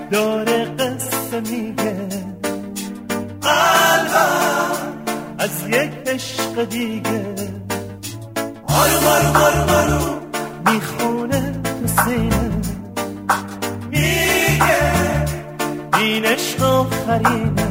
داره قصه میگه، قلبم از یک عشق دیگه آروم آروم آروم آروم میخونه تو سینه، میگه این عشق آخرینه.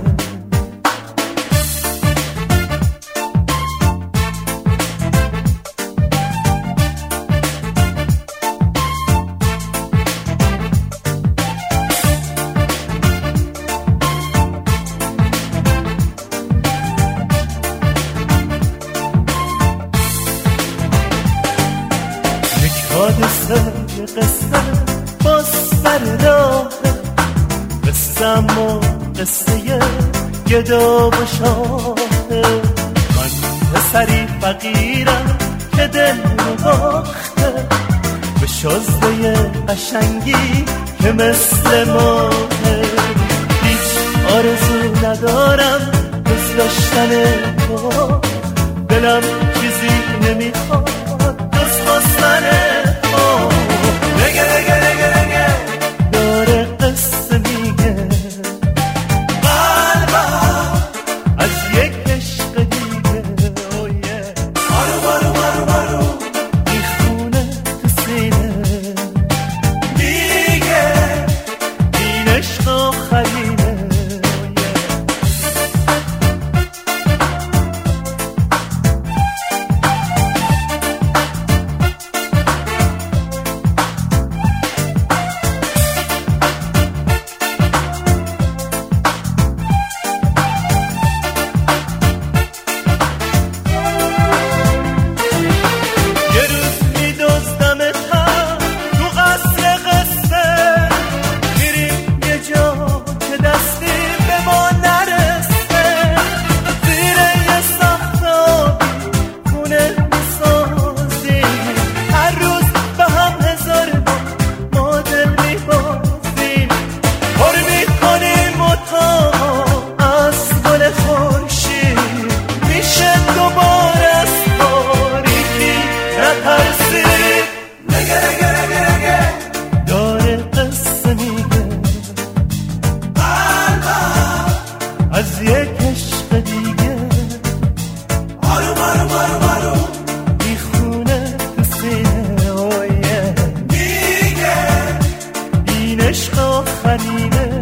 حادثه قصه با سر راه، قصه اما قصه گدا و شاهه. من پسری فقیرم که دل رو باخته به شازده قشنگی که مثل ماهه. هیچ آرزو ندارم جز داشتن تو، دلم چیزی نمیخواد جز خواستن داره قصه میگه، قلبم از یک عشق دیگه آروم آروم آروم آروم میخونه تو سینه، میگه این عشق آخرینه. از یک عشق دیگه آروم آروم آروم آروم میخونه تو سینه، میگه این عشق آخرینه.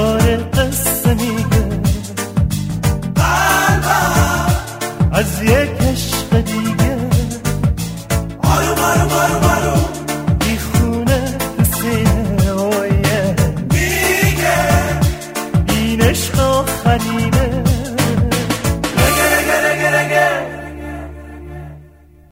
از یک